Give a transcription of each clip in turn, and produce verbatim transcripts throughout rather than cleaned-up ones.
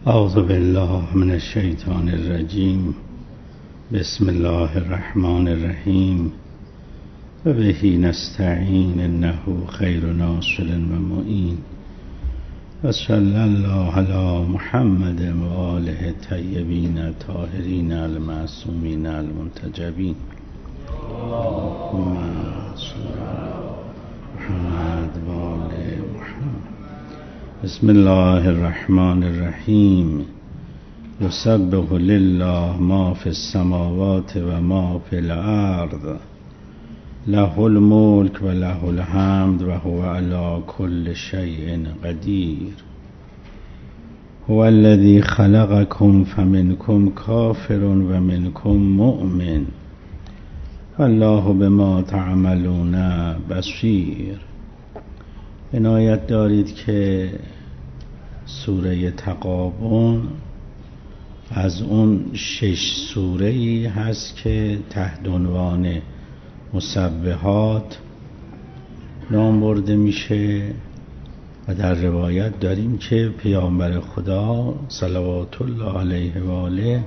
اعوذ بالله من الشیطان الرجیم. بسم الله الرحمن الرحیم. و بهی نستعین انه خیر ناصر و معین. و صلی الله علی محمد و آله الطیبین الطاهرین المعصومین المنتجبین. اللهم صل علی محمد و آل محمد. بسم الله الرحمن الرحیم. یسبح لله ما فی السماوات و ما فی الارض له الملک و له الحمد و هو علی کل شیء قدیر. هو الذی خلقکم فمنکم کافر و منکم مؤمن والله بما تعملون بصیر. عنایت دارید که سوره تغابن از اون شش سوره‌ای هست که تحت عنوان مسبحات نام برده میشه و در روایت داریم که پیامبر خدا صلوات الله علیه و آله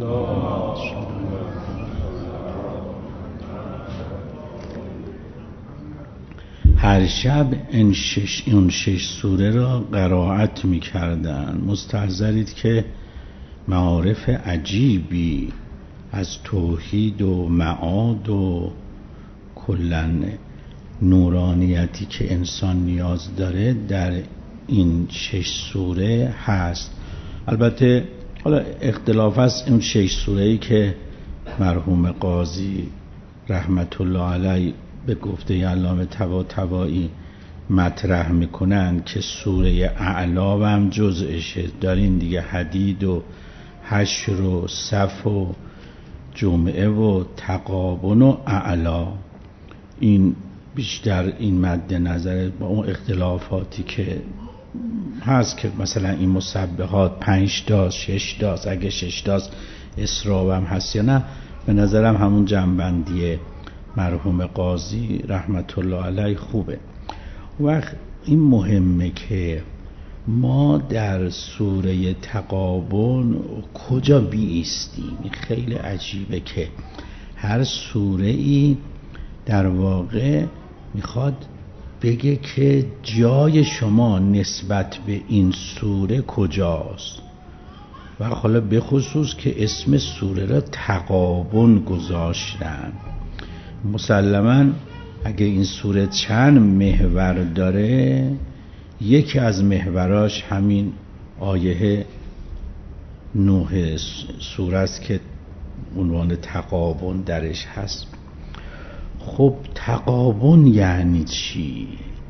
هر شب این شش, این شش سوره را قرائت می کردن. مستحضرید که معارف عجیبی از توحید و معاد و کلن نورانیتی که انسان نیاز داره در این شش سوره هست. البته حالا اختلاف است این شش سوره‌ای که مرحوم قاضی رحمت الله علیه به گفته علامه طباطبایی مطرح میکنن که سوره اعلی هم جزءشه. دارین دیگه حدید و حشر و صف و جمعه و تغابن و اعلی، این بیشتر این مد نظر با اون اختلافاتی که هست که مثلا این مسبحات پنج تا شش تا، اگه شش تا اسراء هم هست یا نه. به نظرم همون جنبندی مرحوم قاضی رحمت الله علیه خوبه. وقت این مهمه که ما در سوره تغابن کجا بیستیم. خیلی عجیبه که هر سوره ای در واقع میخواد بگه که جای شما نسبت به این سوره کجاست و حالا به خصوص که اسم سوره را تغابن گذاشتن. مسلماً اگه این سوره چند محور داره، یکی از محوراش همین آیه نه سوره است که عنوان تغابن درش هست. خب تغابن یعنی چی؟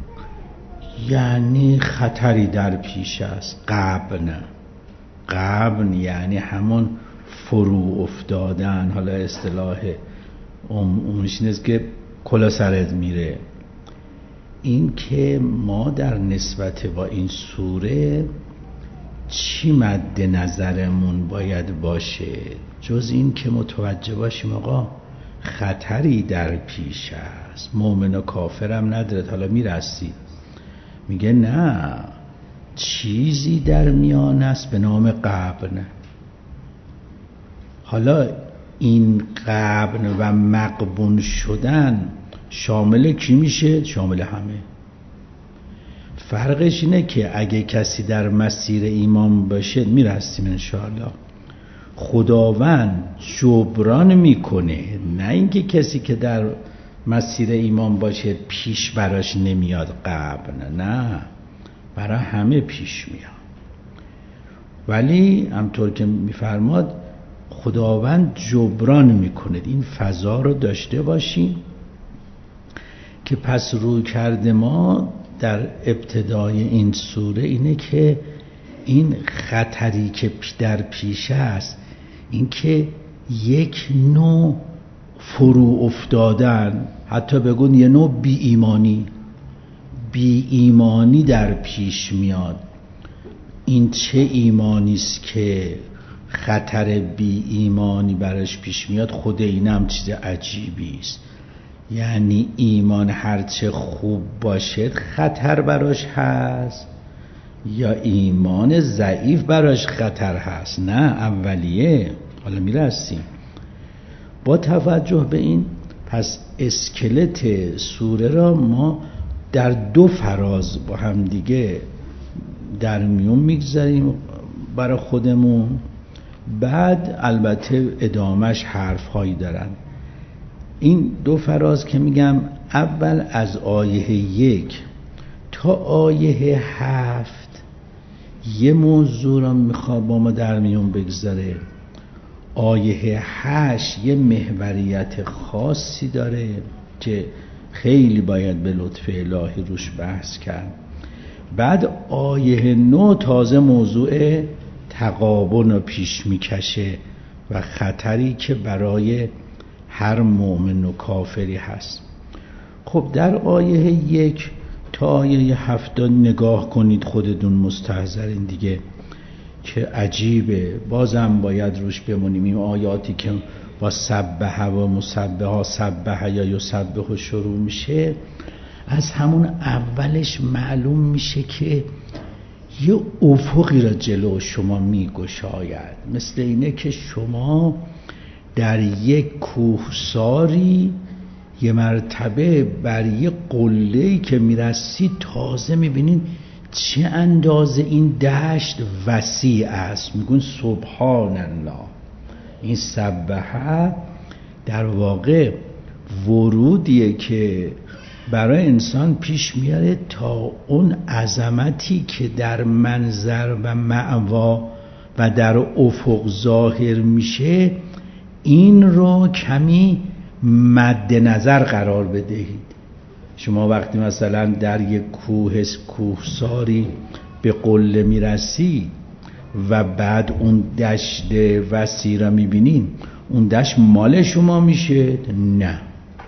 یعنی خطری در پیش است. غبن غبن یعنی همون فرو افتادن. حالا اصطلاح اونش نیست که کلا سرت میره. این که ما در نسبت با این سوره چی مد نظرمون باید باشه جز این که متوجه باشیم آقا خطری در پیش است. مؤمن و کافرم نداره. حالا میرسی میگه نه، چیزی در میان است به نام غبن. حالا این غبن و مغبون شدن شامل کی میشه؟ شامل همه. فرقش اینه که اگه کسی در مسیر ایمان باشه، میرسیم انشاءالله، خداوند جبران میکنه، نه اینکه کسی که در مسیر ایمان باشه پیش براش نمیاد غبن. نه، برای همه پیش میاد. ولی همطور که میفرماد خداوند جبران میکنه. این فضا رو داشته باشیم که پس روی کرده ما در ابتدای این سوره اینه که این خطری که در پیش است، این که یک نوع فرو افتادن، حتی بگون یه نوع بی ایمانی بی ایمانی در پیش میاد. این چه ایمانی است که خطر بی ایمانی برش پیش میاد؟ خود اینم چیز عجیبی است. یعنی ایمان هرچه خوب باشه خطر براش هست، یا ایمان ضعیف براش خطر هست؟ نه، اولیه. حالا میرسیم. با توجه به این، پس اسکلت سوره را ما در دو فراز با هم دیگه در میون میگذاریم برای خودمون. بعد البته ادامش حرف هایی دارن. این دو فراز که میگم، اول از آیه یک تا آیه هفت یه موضوع را میخواد با ما در میون بگذاره. آیه هشت یه محوریت خاصی داره که خیلی باید به لطف الهی روش بحث کرد. بعد آیه نه تازه موضوع تقابن رو پیش میکشه و خطری که برای هر مؤمن و کافری هست. خب در آیه یک تا آیه هفت نگاه کنید، خودتون مستحضرین دیگه که عجیبه. بازم باید روش بمونیم. این آیاتی که با سبح و مسبحا، سبح یا یسبح شروع میشه، از همون اولش معلوم میشه که یه افقی را جلو شما میگشاید. مثل اینه که شما در یک کوهساری یه مرتبه بر یه قله‌ای که میرسید تازه میبینید چه اندازه این دشت وسیع است. میگون سبحان الله. این سبحه در واقع ورودیه که برای انسان پیش میاره تا اون عظمتی که در منظر و مأوا و در افق ظاهر میشه، این رو کمی مد نظر قرار بدهید. شما وقتی مثلا در یک کوه کوهساری به قله میرسی و بعد اون دشت وسیع را میبینین، اون دشت مال شما میشه؟ نه،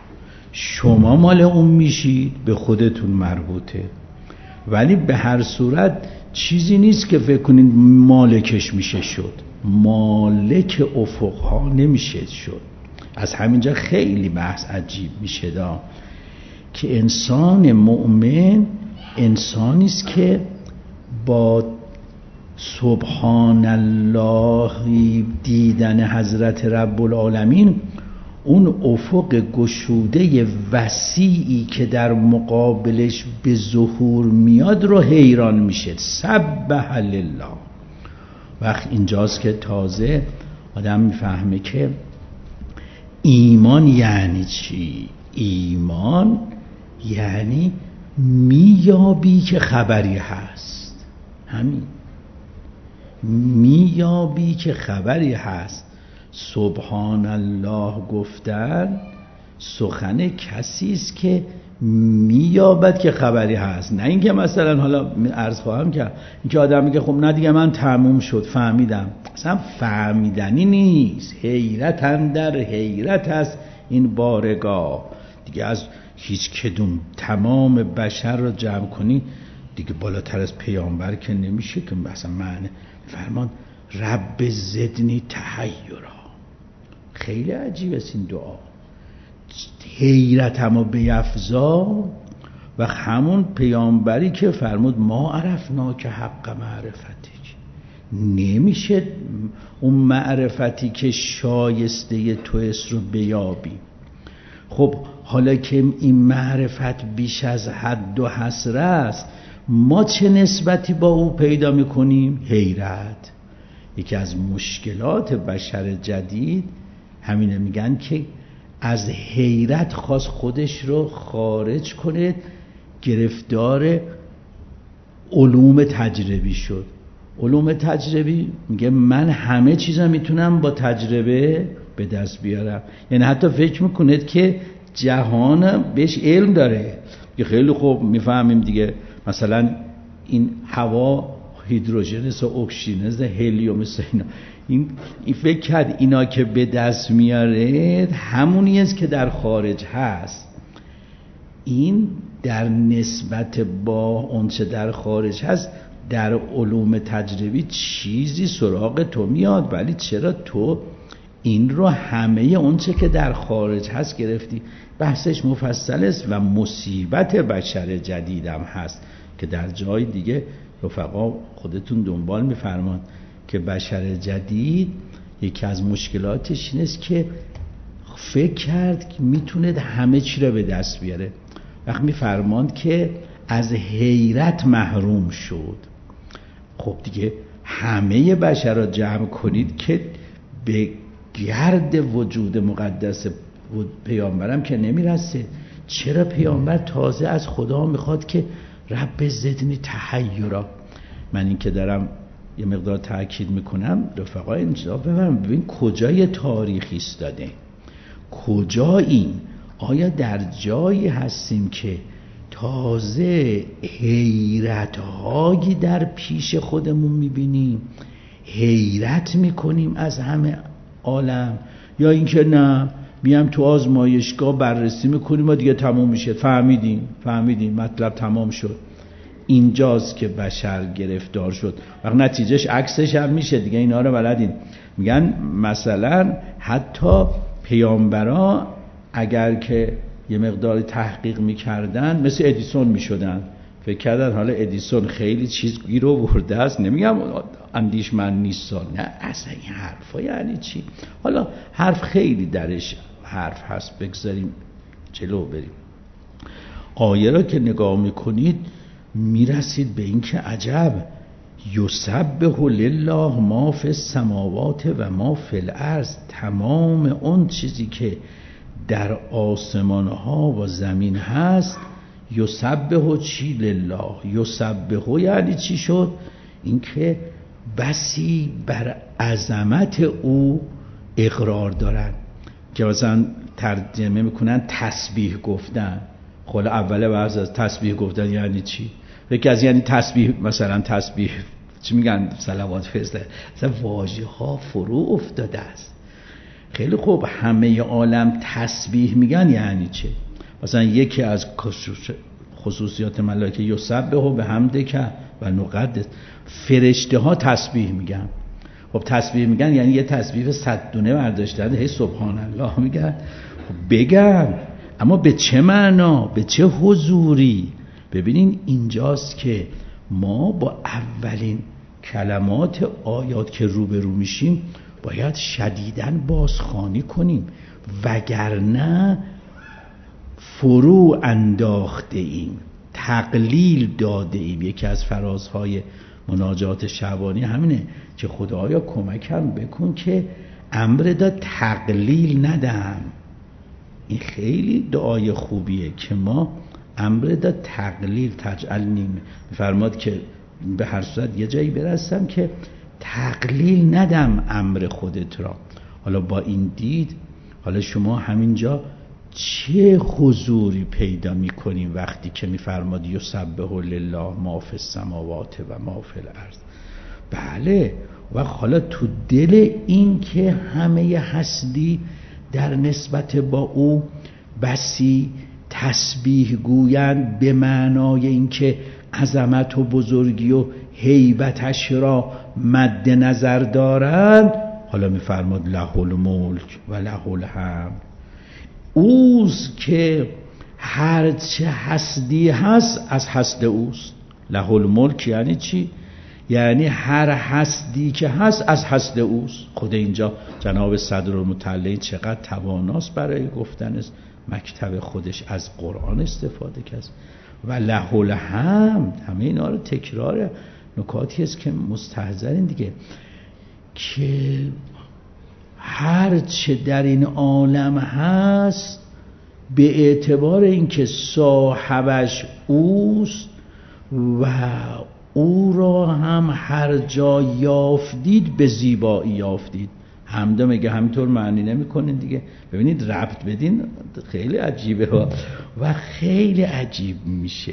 شما مال اون میشید، به خودتون مربوطه. ولی به هر صورت چیزی نیست که فکر کنید مالکش میشه شد. مالک افقها نمیشه شد. از همینجا خیلی بحث عجیب میشه دا که انسان مؤمن انسانیست که با سبحان الله دیدن حضرت رب العالمین اون افق گشوده وسیعی که در مقابلش به ظهور میاد رو حیران میشه. سبح لله. وقت اینجاست که تازه آدم میفهمه که ایمان یعنی چی. ایمان یعنی میابی که خبری هست. همین، میابی که خبری هست. سبحان الله گفتن سخن کسی است که میابد که خبری هست، نه اینکه مثلا حالا عرض خواهم کرد اینکه آدم میگه خب نه دیگه من تموم شد فهمیدم. اصلا فهمیدنی نیست. حیرت اندر حیرت است این بارگاه. دیگه از هیچ کدوم تمام بشر رو جمع کنی دیگه بالاتر از پیامبر که نمیشه که مثلا معنی فرمان رب زدنی تحیرا. خیلی عجیب است این دعا. حیرتمو بیفزا و همون پیامبری که فرمود ما عرفنا که حق معرفتی، نمیشه اون معرفتی که شایسته تو است رو بیابی. خب حالا که این معرفت بیش از حد و حصر است، ما چه نسبتی با او پیدا میکنیم؟ حیرت. یکی از مشکلات بشر جدید همینه، میگن که از حیرت خواست خودش رو خارج کنه، گرفتار علوم تجربی شد. علوم تجربی میگه من همه چیزا میتونم با تجربه به دست بیارم. یعنی حتی فکر میکنید که جهان بهش علم داره که خیلی خوب میفهمیم دیگه، مثلا این هوا هیدروژن است و اکسیژن است، هلیوم است، اینا این این فکر کرد اینا که به دست میاره همونی است که در خارج هست. این در نسبت با اون چه در خارج هست در علوم تجربی چیزی سراغ تو میاد، ولی چرا تو این رو همه اون چه که در خارج هست گرفتی؟ بحثش مفصل است و مصیبت بشر جدیدم هست که در جای دیگه رفقا خودتون دنبال میفرمان که بشر جدید یکی از مشکلاتش این است که فکر کرد که میتونه همه چی رو به دست بیاره. وقت میفرماند که از حیرت محروم شد. خب دیگه همه بشر را جمع کنید که به گرد وجود مقدس پیامبرم که نمیرسه. چرا پیامبر تازه از خدا میخواد که رب زدنی تحیرا؟ من این که دارم یه مقدار تأکید میکنم رفقا اینجا ببین ببین کجای تاریخی ایستاده، کجاییم؟ آیا در جایی هستیم که تازه حیرت‌هایی در پیش خودمون میبینیم، حیرت میکنیم از همه عالم، یا اینکه نه میام تو آزمایشگاه بررسی میکنیم و دیگه تموم میشه، فهمیدیم فهمیدیم مطلب تمام شد؟ اینجاست که بشر گرفتار شد. وقت نتیجهش عکسش هم میشه دیگه. اینا رو بلدین. میگن مثلا حتی پیامبرا اگر که یه مقدار تحقیق میکردن مثل ادیسون میشدن. فکر کردن حالا ادیسون خیلی چیز گیر آورده است، نمیگم اندیشمند نیست، نه اصلا این حرفا یعنی چی؟ حالا حرف خیلی درش حرف هست، بگذاریم جلو بریم. آیه را که نگاه میکنید میرسید به این که عجب، یسبح لله ما فی السماوات و ما فی الارض، تمام اون چیزی که در آسمان ها و زمین هست. یسبح چی لله؟ یسبح یعنی چی شد؟ این که بسی بر عظمت او اقرار دارن، که مثلا ترجمه میکنن تسبیح گفتن. خلا اوله بعض از تسبیح گفتن یعنی چی؟ یکی از یعنی تسبیح، مثلا تسبیح چی میگن؟ صلوات فرسته. مثلا واژه ها فرو افتاده است. خیلی خوب، همه عالم تسبیح میگن یعنی چه؟ مثلا یکی از خصوصیات ملائکه یسبح به حمدک و نقدس، فرشته ها تسبیح میگن. خب تسبیح میگن یعنی یه تسبیح صد دونه برداشتن، هی سبحان الله میگن. خب بگن، اما به چه معنا؟ به چه حضوری؟ ببینین اینجاست که ما با اولین کلمات آیات که روبرو میشیم باید شدیداً بازخوانی کنیم، وگرنه فرو انداخته ایم، تقلیل داده ایم. یکی از فرازهای مناجات شعبانی همینه که خدایا کمکم بکن که امر دا تقلیل ندم. این خیلی دعای خوبیه که ما امر دا تقلیل تجعل نیم، فرماد که به هر صورت یه جایی برسم که تقلیل ندم امر خودت را. حالا با این دید، حالا شما همینجا چه حضوری پیدا میکنیم وقتی که میفرماد یسبح لله ما فی السماوات و ما فی الارض؟ بله، و حالا تو دل این که همه هستی در نسبت با او بسی تسبیح گویند، به معنای این که عظمت و بزرگی و هیبتش را مد نظر دارند. حالا میفرماد له الملک و له الحمد، اوست که هرچه هستی هست از هست اوست. له الملک یعنی چی؟ یعنی هر هستی که هست از هست اوست. خود اینجا جناب صدرالمطلعین چقدر تواناست برای گفتن مکتب خودش از قرآن استفاده کرد. و له الحمد، همه اینا رو تکرار نکاتی است که مستحضرین دیگه، که هر چه در این عالم هست به اعتبار اینکه صاحبش اوست و او را هم هر جا یافتید به زیبایی یافتید. حمد میگه همینطور معنی نمیکنه دیگه. ببینید ربط بدین خیلی عجیبه و خیلی عجیب میشه.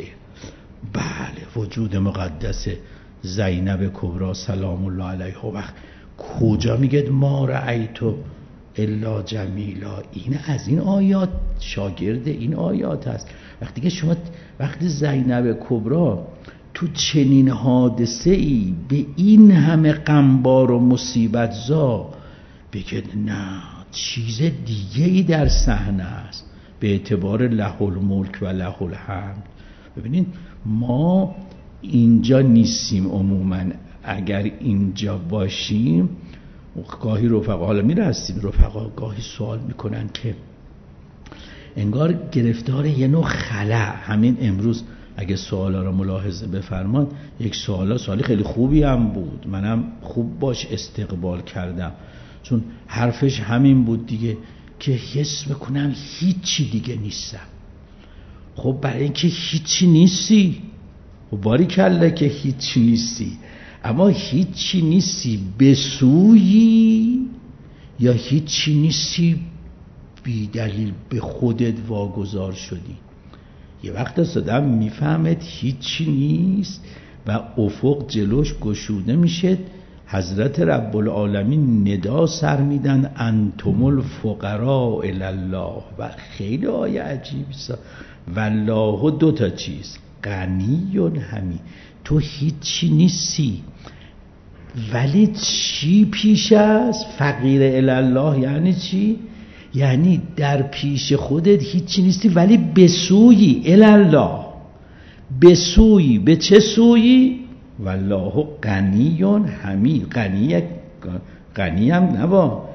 بله، وجود مقدس زینب کبرا سلام الله علیها وقت کجا میگه ما رأیتو الا جمیلا؟ این از این آیات، شاگرد این آیات هست. وقتی که شما وقتی زینب کبرا تو چنین حادثه ای به این همه غمبار و مصیبت زا بگید نه چیز دیگه ای در صحنه است به اعتبار له الملک و له الحمد. ببینید ما اینجا نیستیم عموما. اگر اینجا باشیم گاهی رفقا، حالا میره هستیم رفقا گاهی سوال میکنن که انگار گرفتار یه نوع خلأ. همین امروز اگه سوالا رو ملاحظه بفرمان، یک سوالا سوالی خیلی خوبی هم بود، منم خوب باش استقبال کردم، چون حرفش همین بود دیگه که حس میکنم هیچی دیگه نیستم. خب برای اینکه هیچی نیستی، خب باریکلا که هیچی نیستی، اما هیچی نیستی به سویی یا هیچی نیستی بی دلیل به خودت واگذار شدی. یه وقت است آدم میفهمد هیچی نیست و افق جلوش گشوده میشه. حضرت رب العالمین ندا سر میدن انتم الفقراء الی الله و خیلی آیه عجیبی است. والله دو تا چیز، غنی و حمید. تو هیچی نیستی ولی چی پیش است؟ فقیر الی الله یعنی چی؟ یعنی در پیش خودت هیچی نیستی ولی به سویی الی الله، به سویی. به چه سویی؟ والله غنی حمید. غنی غنی هم نبا،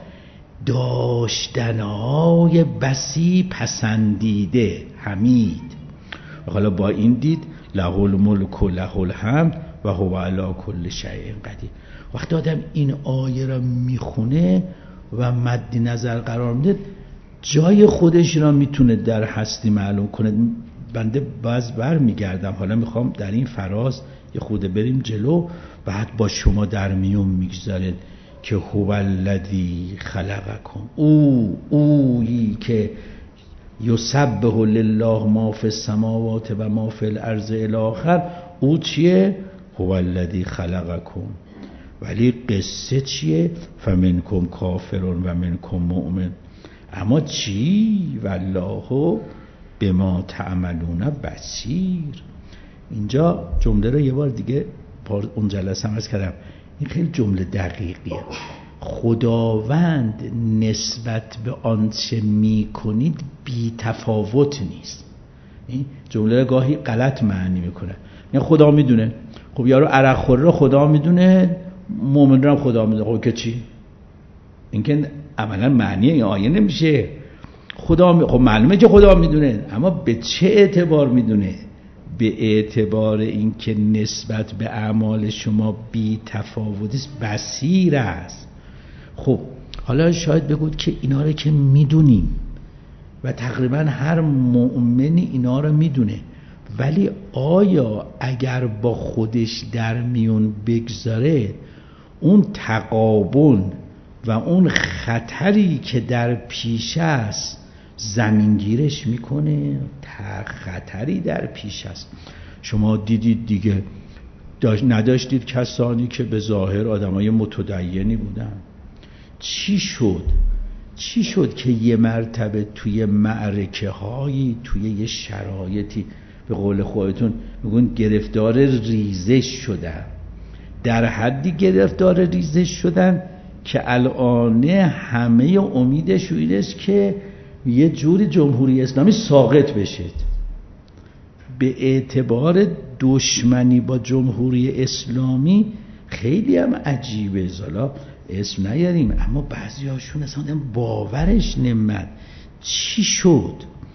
داشتنهای بسی پسندیده، حمید. حالا با این دید له الملک و له الحمد و هو علی کل شیء قدیر. وقتی آدم این آیه را میخونه و مد نظر قرار میده، جای خودش را میتونه در هستی معلوم کنه. بنده باز بر میگردم، حالا میخوام در این فراز یه خورده بریم جلو، بعد با شما در میون میگذارید که هو الذی خلقکم، او اویی که یسبح لله ما فی السماوات و ما فی الارض الی آخر. او چیه؟ هو الذی خلقکم. ولی قصه چیه؟ فمنکم کافر و منکم مؤمن. اما چی؟ والله بما تعملون بصیر. اینجا جمله رو یه بار دیگه اون جلسه هم عرض کردم، این خیلی جمله دقیقیه. خداوند نسبت به آنچه می کنید بی تفاوت نیست. این جمله رو گاهی غلط معنی میکنه. یعنی خدا میدونه، خب یارو عرق خوره رو خدا میدونه، مومن رو خدا میدونه. خب که چی؟ این که عملا معنی این آیه نمیشه. خدا می... خب معلومه که خدا میدونه، اما به چه اعتبار میدونه؟ به اعتبار اینکه نسبت به اعمال شما بی تفاوتی است، بصیر است. خب حالا شاید بگید که اینا رو که میدونیم و تقریبا هر مؤمنی اینا رو میدونه، ولی آیا اگر با خودش در میون بگذاره اون تقابن و اون خطری که در پیش است زمینگیرش میکنه؟ خطری در پیش است. شما دیدید دیگه، نداشتید کسانی که به ظاهر آدمای متدینی بودن؟ چی شد؟ چی شد که یه مرتبه توی معرکه هایی، توی یه شرایطی، به قول خودتون میگن گرفتار ریزش شدن، در حدی گرفتار ریزش شدن که الان همه امیدش این است که یه جوری جمهوری اسلامی ساقط بشید. به اعتبار دشمنی با جمهوری اسلامی خیلی هم عجیبه. زالا اسم نیاریم، اما بعضی هاشون اصلا باورش نمیاد. چی شد؟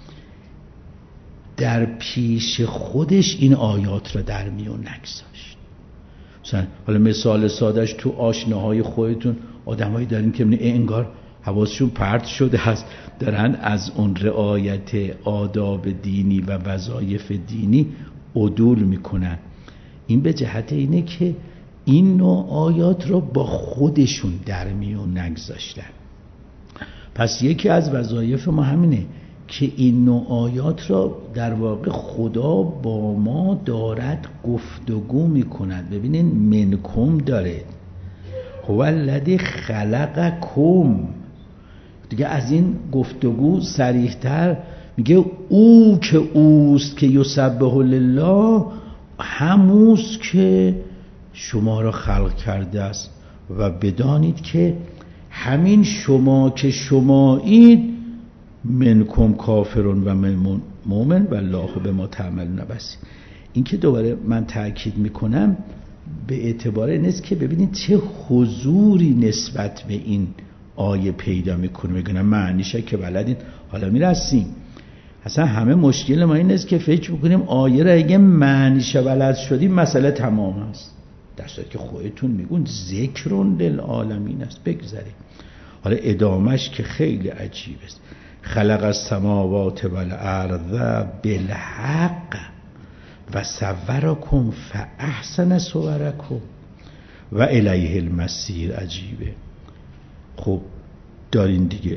در پیش خودش این آیات را در میون نگذاشت. مثلا حالا مثال سادهش، تو آشناهای خودتون آدمایی دارین که انگار حواسشون پرت شده هست، دارن از اون رعایت آداب دینی و وظایف دینی عدول میکنن. این به جهت اینه که این نوع آیات رو با خودشون در میون نگذاشتن. پس یکی از وظایف ما همینه که این نوع آیات را در واقع خدا با ما دارد گفتگو میکند. ببینین منکم داره، هو الذی خلقکم. دیگه از این گفتگو صریح‌تر میگه او که اوست که یسبح لله، هموست که شما را خلق کرده است و بدانید که همین شما که شمایید منکم کافرون و من مؤمن والله بما تعملون بصیر. این که دوباره من تأکید میکنم به اعتبار این است که ببینید چه حضوری نسبت به این آیه پیدا میکنه. میگن معنیشه که بلدین، حالا میرسیم. اصلا همه مشکل ما این است که فکر میکنیم آیه را اگه معنیشه بلد شدیم مسئله تمام است، در صورتی که خودتون میگون ذکرون للعالمین است. بگذاریم حالا ادامش که خیلی عجیب است. خلق السماوات والارض بالحق و صورکم فاحسن صورکم و الیه المصیر. عجیبه. خب دارین دیگه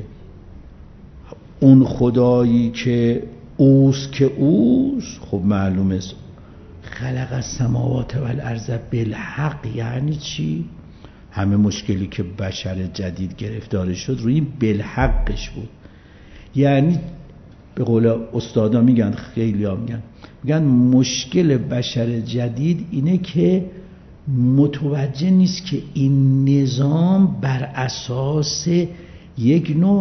اون خدایی که اوست که اوست، خب معلومه است. خلق السماوات والارض بالحق یعنی چی؟ همه مشکلی که بشر جدید گرفتار شد روی این بالحقش بود. یعنی به قول استادا میگن، خیلی ها میگن میگن مشکل بشر جدید اینه که متوجه نیست که این نظام بر اساس یک نوع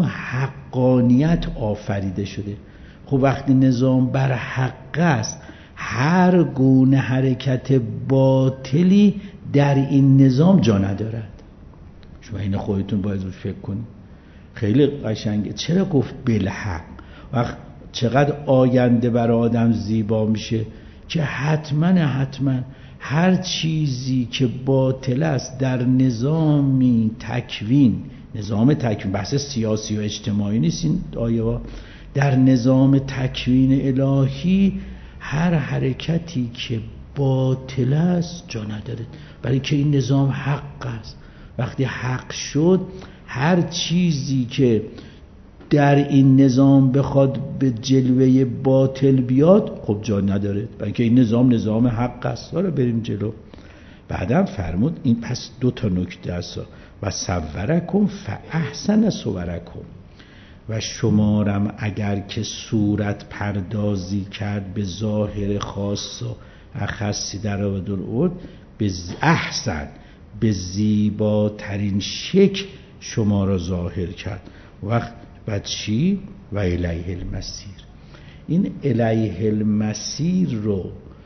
حقانیت آفریده شده. خب وقتی نظام بر حق است، هر گونه حرکت باطلی در این نظام جا ندارد. شما این خودتون باید روش فکر کنید. خیلی قشنگه. چرا گفت بالحق؟ وقت چقدر آینده برای آدم زیبا میشه که حتما حتما هر چیزی که باطل است در نظامی تکوین، نظام تکوین، بحث سیاسی و اجتماعی نیست این آیه ها، در نظام تکوین الهی هر حرکتی که باطل است جا نداره، برای که این نظام حق است. وقتی حق شد هر چیزی که در این نظام بخواد به جلوه باطل بیاد خب جا نداره، برای که این نظام نظام حق است. حالا بریم جلو. بعدم فرمود این پس دو تا نکته است. و صورکم فاحسن صورکم، و شمارم اگر که صورت پردازی کرد به ظاهر خاص و اخصی در آورد، به احسن، به زیباترین شکل شما را ظاهر کرد. وقت بعد چی؟ و الیه المصیر. این الیه المصیر رو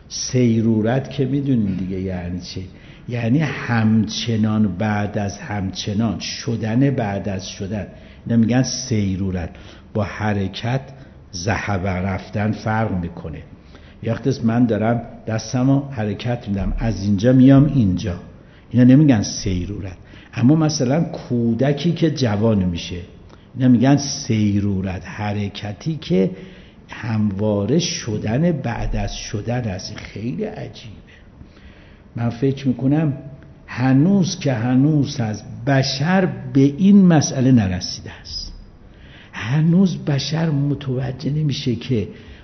سیرورت که میدونین دیگه یعنی چی؟ یعنی همچنان بعد از همچنان، شدن بعد از شدن. اینا میگن سیرورت. با حرکت ذهب رفتن فرق میکنه. یخت من دارم دستمو حرکت میدم، از اینجا میام اینجا، اینا نمیگن سیرورت. اما مثلا کودکی که جوان میشه، اینا میگن سیرورت، حرکتی که همواره شدن بعد از شدن است. خیلی عجیبه. من فکر میکنم هنوز که هنوز از بشر به این مسئله نرسیده است. هنوز بشر متوجه نمیشه که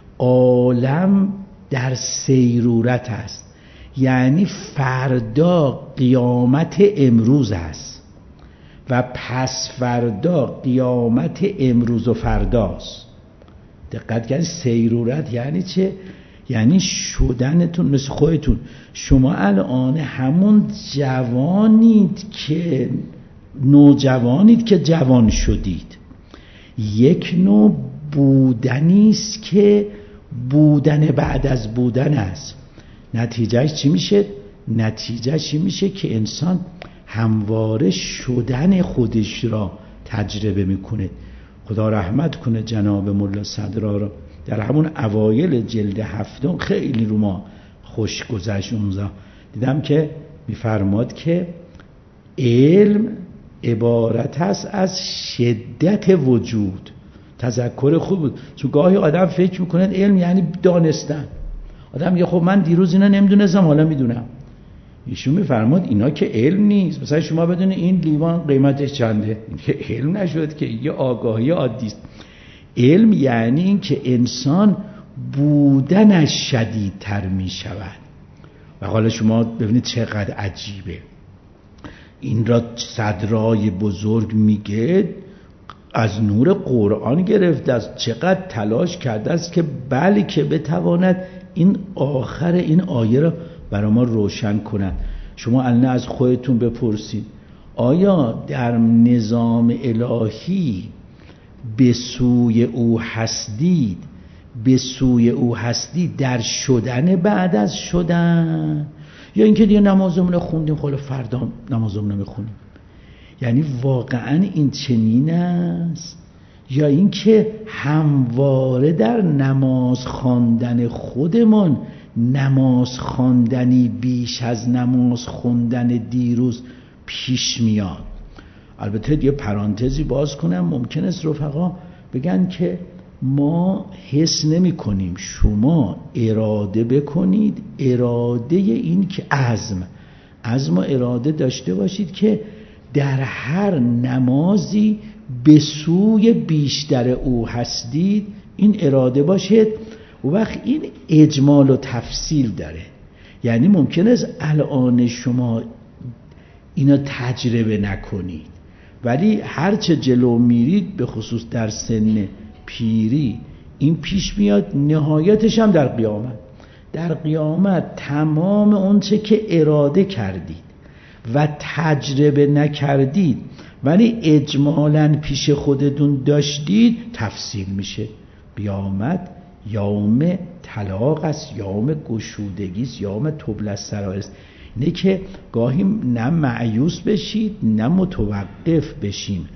عالم در سیرورت است. یعنی فردا قیامت امروز است و پس فردا قیامت امروز و فرداست. دقت کنید سیرورت یعنی چه؟ یعنی شدنتون مثل خودتون. شما الان همون جوانید که نوجوانید که جوان شدید. یک نوع بودنیست که بودن بعد از بودن است. نتیجهش چی میشه؟ نتیجهش چی میشه که انسان همواره شدن خودش را تجربه میکنه. خدا رحمت کنه جناب ملا صدرا را، در همون اوایل جلد هفتم خیلی رو ما خوش گذشت. اونجا دیدم که میفرماد که علم عبارت است از شدت وجود. تذکر خوب بود، چون گاهی آدم فکر میکنه علم یعنی دانستن. آدم میگه خب من دیروز اینا نمیدونستم حالا میدونم. ایشون میفرماد اینا که علم نیست. مثلا شما بدون این لیوان قیمتش چنده، این که علم نشد، که یه آگاهی عادی است. علم یعنی این که انسان بودنش شدیدتر می شود. و حالا شما ببینید چقدر عجیبه. این را صدرای بزرگ میگه، از نور قرآن گرفته است، چقدر تلاش کرده است که بلی که بتواند این آخر این آیه را برای ما روشن کند. شما الان از خودتون بپرسید آیا در نظام الهی به سوی او هستید به سوی او هستی در شدن بعد از شدن، یا اینکه دیگه نمازمون رو خوندیم خب فردا نمازمون رو میخونیم؟ یعنی واقعا این چنین است، یا اینکه همواره در نماز خواندن خودمان نماز خواندنی بیش از نماز خوندن دیروز پیش میاد؟ البته یه پرانتزی باز کنم، ممکن است رفقا بگن که ما حس نمی کنیم. شما اراده بکنید، اراده این که عزم عزم و اراده داشته باشید که در هر نمازی به سوی بیشتر او هستید، این اراده باشید. و وقت این اجمال و تفصیل داره، یعنی ممکن است الان شما اینا تجربه نکنید، ولی هرچه جلو میرید به خصوص در سن پیری این پیش میاد. نهایتش هم در قیامت. در قیامت تمام اون چه که اراده کردید و تجربه نکردید ولی اجمالاً پیش خودتون داشتید تفصیل میشه. قیامت یوم طلاق است، یوم گشودگی است، یوم تبلی السرائر است. اینه که گاهی نه مایوس بشید نه متوقف بشیم.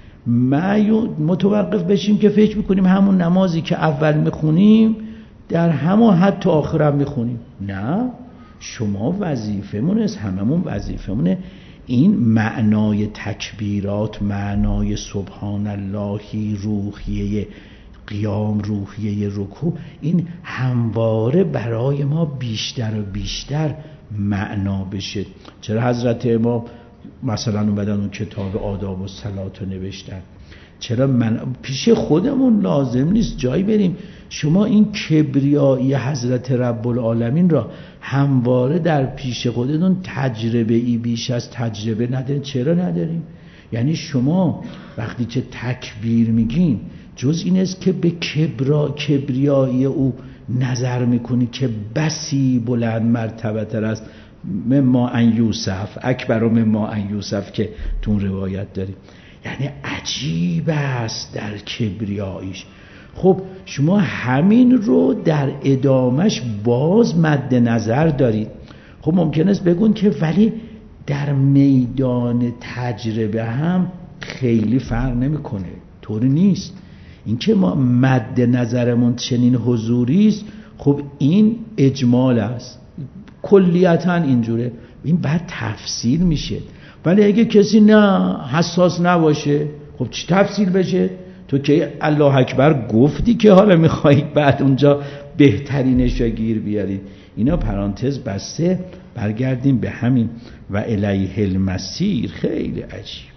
متوقف بشیم که فکر میکنیم همون نمازی که اول میخونیم در همون حتی آخرم میخونیم. نه، شما وظیفمون است، هممون وظیفمونه این معنای تکبیرات، معنای سبحان اللهی، روحیه قیام، روحیه رکوع، این همواره برای ما بیشتر و بیشتر معنا بشه. چرا حضرت امام مثلا اومدن اون کتاب آداب و صلات رو نوشتن؟ چرا من پیش خودمون لازم نیست جایی بریم؟ شما این کبریایی حضرت رب العالمین را همواره در پیش خودتون تجربه ای بیش از تجربه ندارین. چرا نداریم؟ یعنی شما وقتی که تکبیر میگین جز این است که به کبرا کبریایی او نظر میکنی که بسی بلند مرتبه تر است مما ان یوسف، اکبر مما ان یوسف که تون روایت داریم. یعنی عجیب است در کبریاییش. خب شما همین رو در ادامش باز مد نظر دارید. خب ممکن است بگون که ولی در میدان تجربه هم خیلی فرق نمیکنه. طوری نیست. این که ما مد نظرمون چنین حضوری است، خب این اجمال است، کلیتا اینجوره، این بعد تفصیل میشه. ولی اگه کسی نه حساس نباشه، خب چی تفصیل بشه؟ تو که الله اکبر گفتی که حالا میخوایید بعد اونجا بهترینش رو گیر بیارید. اینا پرانتز بسته، برگردیم به همین و الیه المصیر. خیلی عجیبه.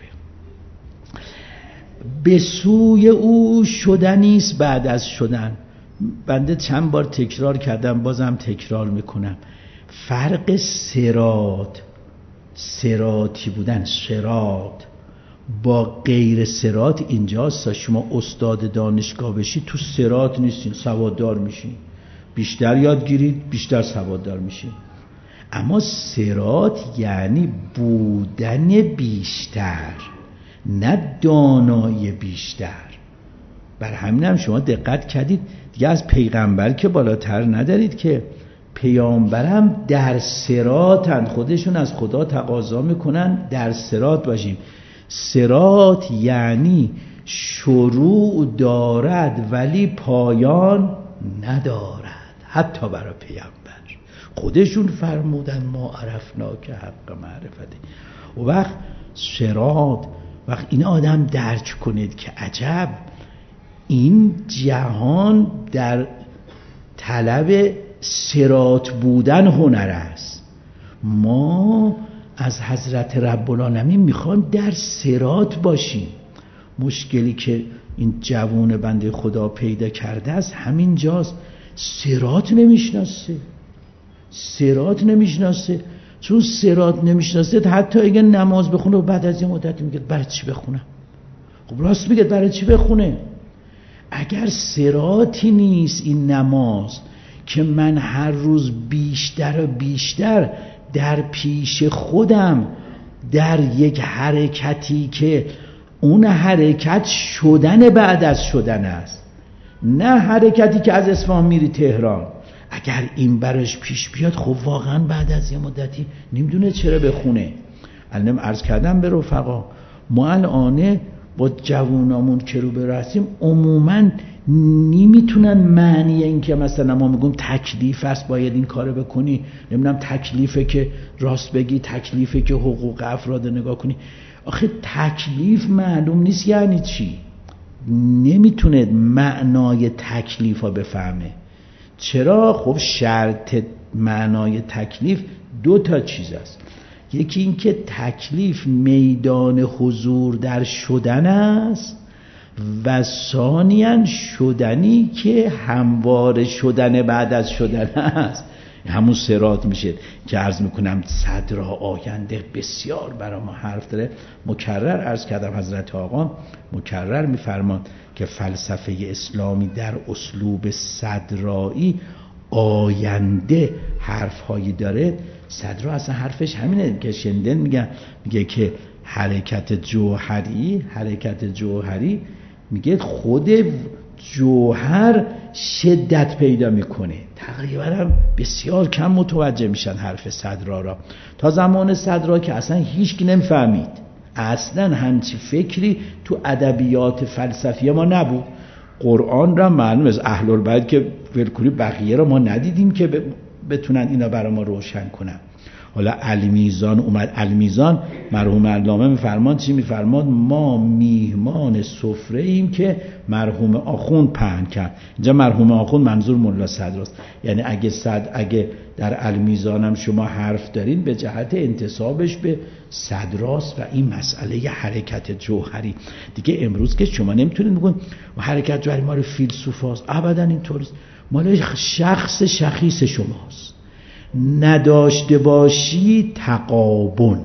به سوی او شدنیست بعد از شدن. بنده چند بار تکرار کردم، بازم تکرار میکنم. فرق صراط، صراطی بودن، صراط با غیر صراط اینجاست. شما استاد دانشگاه بشید تو صراط نیستین، سواددار میشین. بیشتر یاد گیرید بیشتر سواددار میشین. اما صراط یعنی بودن بیشتر، نه دانایی بیشتر. بر همین هم شما دقت کردید دیگه از پیغمبر که بالاتر ندارید که. پیامبرم در صراطن، خودشون از خدا تقاضا میکنن در صراط باشیم. صراط یعنی شروع دارد ولی پایان ندارد، حتی برای پیامبر. خودشون فرمودن ما عرفنا که حق معرفتی. و وقت صراط، وقت این آدم درک کنید که عجب این جهان در طلب صراط بودن هنر است. ما از حضرت رب العالمین میخوایم در صراط باشیم. مشکلی که این جوان بنده خدا پیدا کرده است همین جاست. صراط نمیشناسه، صراط نمیشناسه. چون صراط نمیشناسه حتی اگه نماز بخونه و بعد از این مدت میگه برای چی بخونم؟ خب راست میگه، برای چی بخونه؟ اگر صراطی نیست این نماز که من هر روز بیشتر و بیشتر در پیش خودم در یک حرکتی که اون حرکت شدن بعد از شدن است، نه حرکتی که از اصفهان میری تهران. اگر این براش پیش بیاد خب واقعا بعد از یه مدتی نمیدونه چرا بخونه. الان عرض کردم به رفقا ما الان با جوانامون که رو برسیم عموما نمیتونن معنی این که مثلا ما میگم تکلیف است باید این کارو بکنی، نمیدونم تکلیفه که راست بگی، تکلیفه که حقوق افراد نگاه کنی. آخه تکلیف معلوم نیست یعنی چی. نمیتونه معنای تکلیف ها بفهمه. چرا؟ خب شرط معنای تکلیف دو تا چیز است. یکی این که تکلیف میدان حضور در شدن است و ثانیاً شدنی که همواره شدن بعد از شدن است. همون صراط میشه که عرض میکنم صدر آینده بسیار برای ما حرف داره. مکرر عرض کردم حضرت آقا مکرر میفرمان که فلسفه اسلامی در اسلوب صدرایی آینده حرف هایی داره. صدرا اصلا حرفش همینه که شندن میگه میگه که حرکت جوهری حرکت جوهری میگه خود جوهر شدت پیدا میکنه. تقریبا هم بسیار کم متوجه میشن حرف صدرا را. تا زمان صدرا که اصلا هیچ کی نمیفهمید، اصلا همچی فکری تو ادبیات فلسفی ما نبود. قرآن را معلوم از اهل البیت که ولکوری بقیه را ما ندیدیم که بتونن اینا برای ما روشن کنن. حالا المیزان اومد. المیزان مرحوم علامه میفرمان چی میفرمان؟ ما میهمان سفره ایم که مرحوم آخوند پهن کرد. اینجا مرحوم آخوند منظور ملا صدراست. یعنی اگه صد اگه در المیزان هم شما حرف دارین به جهت انتسابش به صدراست و این مسئله حرکت جوهری دیگه. امروز که شما نمیتونید بگین حرکت جوهری مال فیلسوفاست، ابدا اینطوریست، مال شخص شخیص شماست. نداشته باشی تقابن،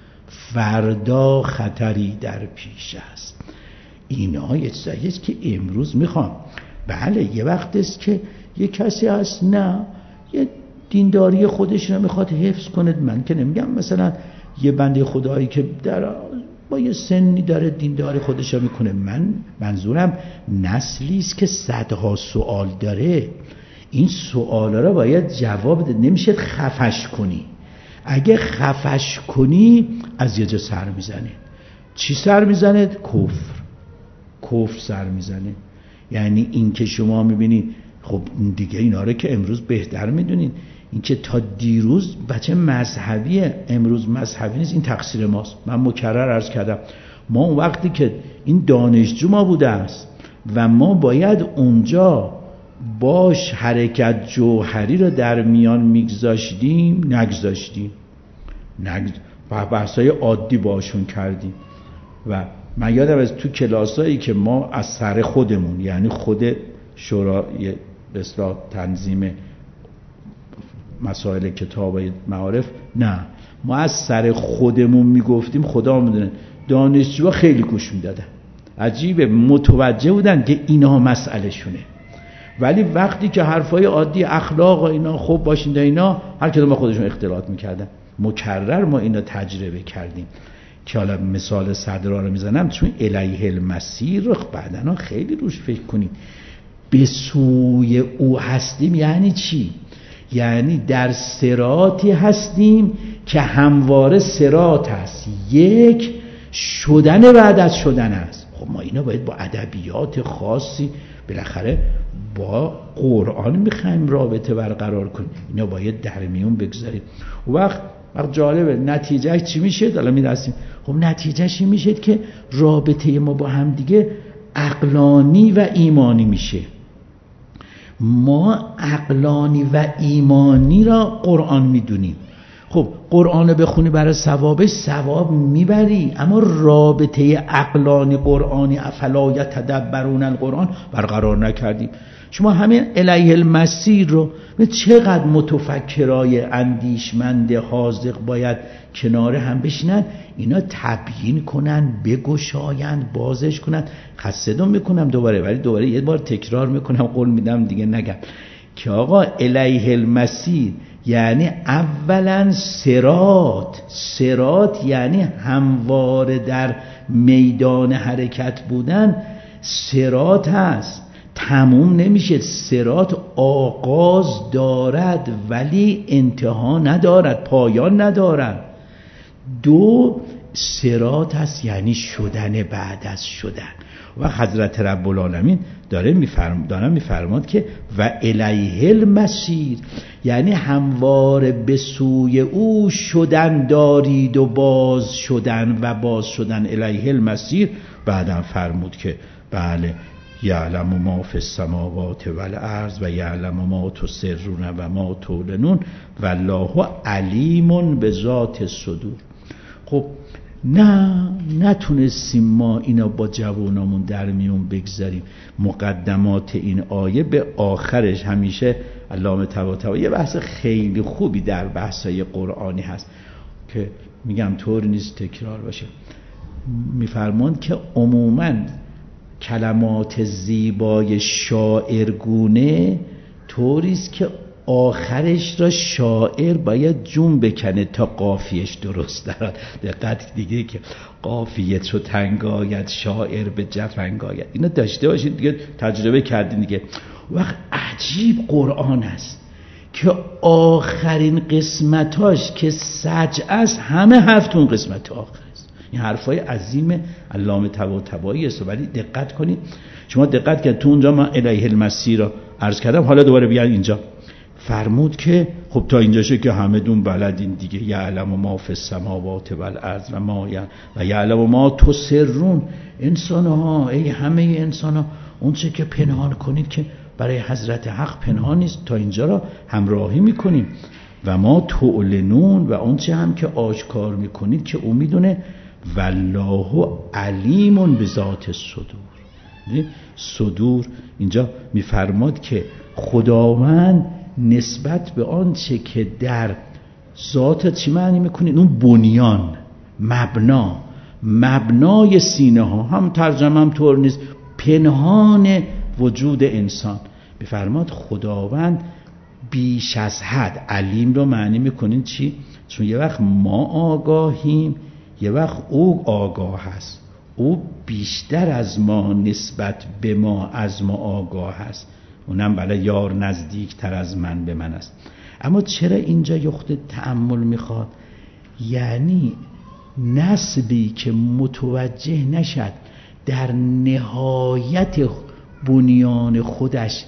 فردا خطری در پیش است. اینا یه چیزاییست که امروز میخوام. بله یه وقت است که یه کسی هست نه یه دینداری خودش رو میخواد حفظ کنه. من که نمیگم مثلا یه بنده خدایی که در با یه سنی داره دینداری خودش رو میکنه. من منظورم نسلی است که صدها سوال داره. این سوالا رو باید جواب بده. نمیشه خفش کنی. اگه خفش کنی از یه جا سر میزنه. چی سر میزنه؟ کفر. کفر سر میزنه. یعنی این که شما میبینید خب دیگه اینا رو که امروز بهتر میدونید، این که تا دیروز بچه مذهبیه امروز مذهبی نیست، این تقصیر ماست. من مکرر عرض کردم ما اون وقتی که این دانشجو ما بوده است و ما باید اونجا باش حرکت جوهری رو در میان میگذاشتیم نگذاشتیم نگذ... بحثای عادی باشون کردیم. و من یادم از تو کلاسایی که ما از سر خودمون یعنی خود شورای به اصطلاح تنظیم مسائل کتاب معارف نه ما از سر خودمون میگفتیم خدا میدونه دانشجوها خیلی گوش میدادن. عجیبه متوجه بودن که اینا مسئله شونه. ولی وقتی که حرفای عادی اخلاق و اینا خوب باشین اینا هر کدوم با خودشون اختلاط میکردن. مکرر ما اینا تجربه کردیم که حالا مثال صدرا رو میزنم چون الیه المسیر بعدنا خیلی روش فکر کنید. به سوی او هستیم یعنی چی؟ یعنی در صراطی هستیم که همواره صراط هست، یک شدن بعد از شدن است. خب ما اینا باید با ادبیات خاصی بالاخره با قرآن میخوایم رابطه برقرار کنیم. اینا باید در میون بگذاریم. وقت وقت جالبه نتیجهش چی میشه؟ حالا میرسیم. خب نتیجهش این میشه که رابطه ما با هم دیگه عقلانی و ایمانی میشه. ما عقلانی و ایمانی را قرآن میدونیم. خب قرآن رو بخونی برای ثوابش ثواب میبری، اما رابطه عقلانی قرآنی افلا یتدبرون القرآن برقرار نکردیم. شما همین الیه المسیر رو چقدر متفکرای اندیشمند حاذق باید کنار هم بشینن اینا تبیین کنن، بگشاین، بازش کنن. خسته‌ام میکنم دوباره ولی دوباره یه بار تکرار میکنم، قول میدم دیگه نگم که آقا الیه المسیر یعنی اولا صراط. صراط یعنی همواره در میدان حرکت بودن. صراط هست تموم نمیشه. صراط آغاز دارد ولی انتها ندارد، پایان ندارد. دو، صراط هست یعنی شدن بعد از شدن. و حضرت رب العالمین داره میفرم دارن میفرماد که و الیه المصیر، یعنی همواره به سوی او شدن دارید و باز شدن و باز شدن. الیه المصیر. بعدم فرمود که بله یعلم ما فی السماوات والارض و یعلم ما تسرون و ما تعلنون والله علیم بذات الصدور. خب نه نتونستیم ما اینا با جوانامون در میون بگذاریم. مقدمات این آیه به آخرش همیشه علامه طباطبایی یه بحث خیلی خوبی در بحثای قرآنی هست که میگم طور نیست تکرار باشه. میفرمان که عموماً کلمات زیبای شاعرگونه طوریست که آخرش را شاعر باید جون بکنه تا قافیهش درست دراد. دقت دیگه که قافیه چو تنگ آید شاعر به جفنگ آید. اینا داشته باشید دیگه، تجربه کردین دیگه. وقت عجیب قرآن است که آخرین قسمتاش که سجع است همه هفتون قسمت آخر است. این حرفای عظیم علامه طباطبایی است. ولی دقت کنید، شما دقت کنید تو اونجا من الیه المصیر را عرض کردم، حالا دوباره بیان اینجا فرمود که خب تا اینجاشه که همه دون بلدین دیگه. یعلم ما فی السماوات والارض و ما و یعلم ما تسرون. انسان ها، ای همه انسان ها، اون چه که پنهان کنید که برای حضرت حق پنهان نیست، تا اینجا را همراهی میکنیم. و ما تعلنون، و اون چه هم که آشکار میکنید که او میدونه. والله علیم بذات الصدور. صدور اینجا میفرماد که خداوند نسبت به آنچه که در ذات چی معنی میکنید؟ اون بنیان، مبنا، مبنای سینه ها، هم ترجمه هم طور نیست، پنهان وجود انسان. میفرماد خداوند بیش از حد. علیم رو معنی میکنید چی؟ چون یه وقت ما آگاهیم، یه وقت او آگاه هست. او بیشتر از ما نسبت به ما از ما آگاه هست. اونم بله یار نزدیک تر از من به من است. اما چرا اینجا یخت تأمل میخواد؟ یعنی نسلی که متوجه نشد در نهایت بنیان خودش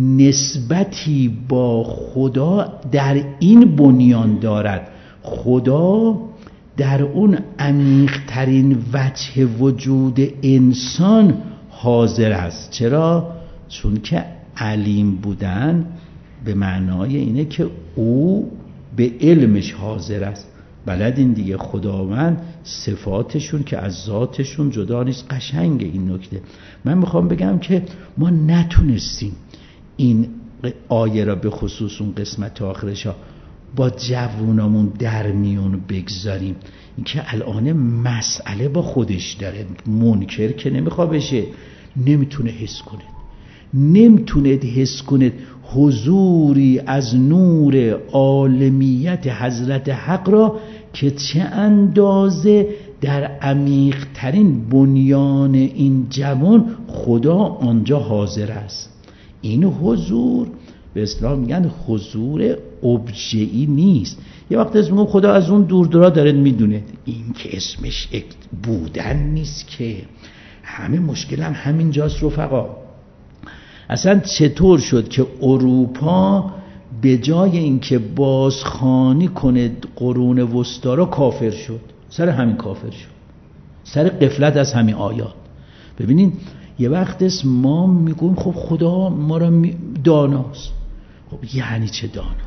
نسبتی با خدا در این بنیان دارد. خدا در اون عمیق‌ترین وجه وجود انسان حاضر است. چرا؟ چون که علیم بودن به معنای اینه که او به علمش حاضر است. بلدین دیگه خداوند صفاتشون که از ذاتشون جدا نیست. قشنگه این نکته. من میخوام بگم که ما نتونستیم این آیه را به خصوص اون قسمت آخرش ها با جوونامون در میون بگذاریم. این که الان مسئله با خودش داره، منکر که نمیخواد بشه، نمیتونه حس کنه، نمیتونه حس کنه حضوری از نور عالمیت حضرت حق را که چه اندازه در عمیق ترین بنیان این جوان خدا آنجا حاضر است. این حضور به اسلام میگن حضور ابژه‌ای نیست. یه وقت اسم میگم خدا از اون دور دورا داره میدونه. این که اسمش بودن نیست که. همه مشکل هم همین جاست رفقا. اصلا چطور شد که اروپا به جای اینکه بازخوانی کنه قرون وسطا را کافر شد؟ سر همین کافر شد، سر غفلت از همین آیات. ببینین یه وقت اسم ما میگیم خب خدا ما را داناست. خب یعنی چه داناست؟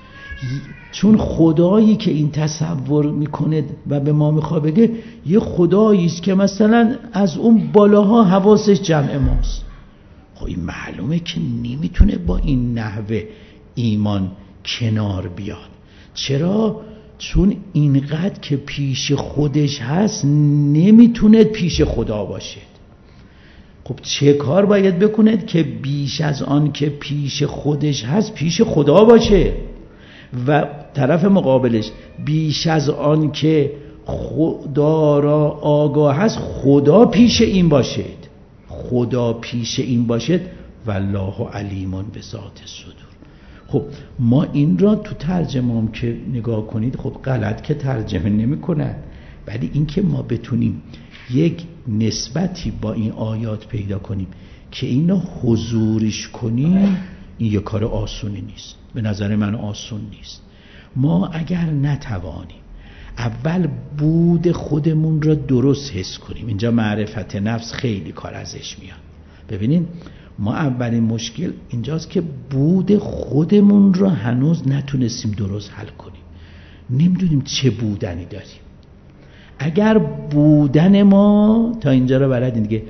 چون خدایی که این تصور میکنه و به ما میخواد بگه یه خدایی است که مثلا از اون بالاها حواسش جمع ماست. خب این معلومه که نمیتونه با این نحوه ایمان کنار بیاد. چرا؟ چون اینقدر که پیش خودش هست نمیتونه پیش خدا باشه. خب چه کار باید بکند که بیش از آن که پیش خودش هست پیش خدا باشه، و طرف مقابلش بیش از آن که خدا را آگاه هست خدا پیش این باشد. خدا پیش این باشد والله علیم بذات الصدور. خب ما این را تو ترجمه هم که نگاه کنید خب غلط که ترجمه نمی کنن، ولی این که ما بتونیم یک نسبتی با این آیات پیدا کنیم که اینا حضوریش کنیم، این یک کار آسونی نیست، به نظر من آسون نیست. ما اگر نتوانیم اول بود خودمون را درست حس کنیم، اینجا معرفت نفس خیلی کار ازش میاد. ببینید ما اولین مشکل اینجاست که بود خودمون را هنوز نتونستیم درست حل کنیم، نمیدونیم چه بودنی داریم. اگر بودن ما تا اینجا را بلدین دیگه،